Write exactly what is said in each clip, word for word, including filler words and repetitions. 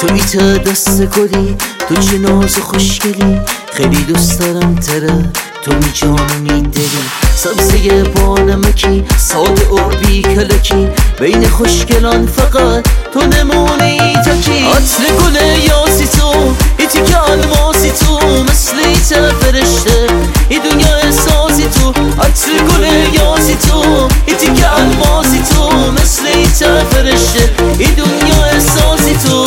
تو ایت دست گلی، تو چه ناز و خوشگلی، خیلی دوست دارم تره، تو می جان و می دلی. سبزه با نمکی، ساده و بی کلکی، بین خوشگلان فقط تو نمونی تکی. عطر گل یاسی تو، ایتی که الماسی تو، مثل ایت فرشته ای دنیا احساسی تو. عطر گل یاسی تو، ایتی که الماسی تو، مثل ایت فرشته ای دنیا احساسی تو.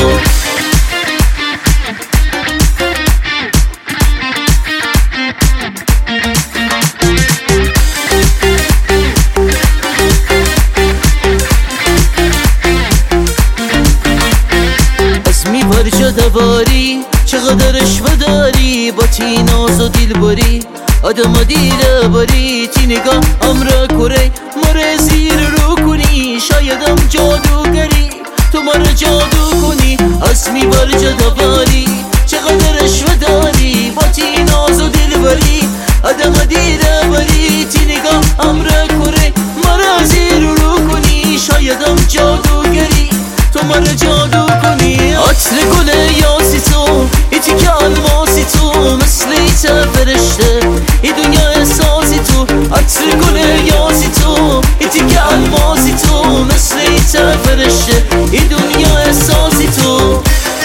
برجا دواری چقدر اشوه داری، با تی ناز و دیل باری آدم و دیل باری. تی نگاه امرا کره مره زیر رو کنی، شایدم جادوگری تو مره جادو کنی. اسمی برجا دواری چقدر اشوه داری، با تی ناز و دیل باری آدم و دیل باری. تی نگاه امرا کره مره زیر رو کنی، شایدم جادوگری تو مره جادو کنی. عطر گل یاسی تو، ایتی که الماسی تو، مثل ایت فرشته ای دنیا احساسی تو. عطر گل یاسی تو، ایتی که الماسی تو، مثل ایت فرشته ای دنیا احساسی تو.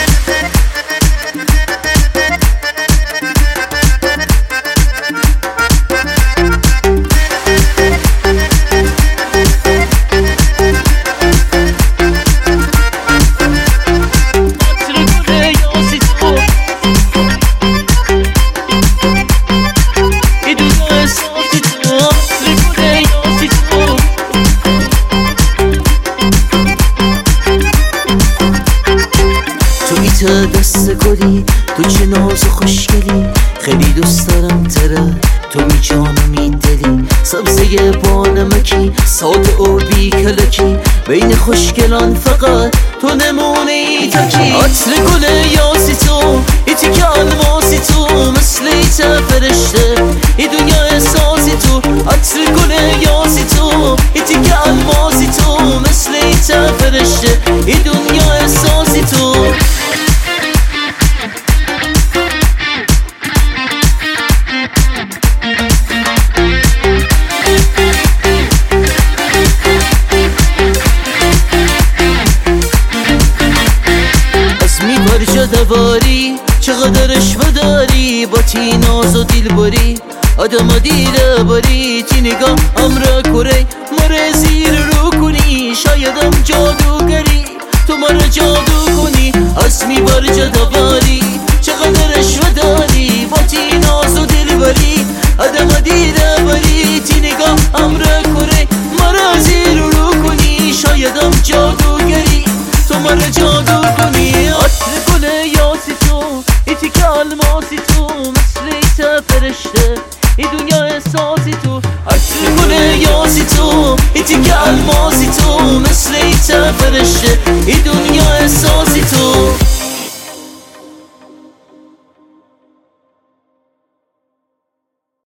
دست گلی، تو چه ناز و خوشگلی، خیلی دوست دارم تره، تو می جان و می دلی. سبزه با نمکی، ساده و بی کلکی، بین خوشگلان فقط تو نمونه تکی. عطر گل یاسی تو، ایتی که الماسی تو، مثل ایت فرشته ای دنیا احساسی تو. عطر گل یاسی تو، ایتی که الماسی تو، مثل ایت فرشته ای دنیا احساسی تو. برجا دواری چقدر اشوه داری، با تی ناز و دیل باری آدم و دیل باری. تی نگاه امرا کره مره زیر رو کنی، شایدم جادوگری تو مره جادو کنی. اسمی برجا دواری چقدر اشوه داری، با تی ناز و دیل باری آدم و دیل باری. تی نگاه امرا کره مره زیر رو کنی، شایدم جادوگری تو مره جادو کنی. عطر گل یاسی تو، ایتی که الماسی تو، مثل ایت فرشته ای دنیا احساسی تو. عطر گل یاسی تو، ایتی که الماسی تو، مثل ایت فرشته ای دنیا احساسی تو.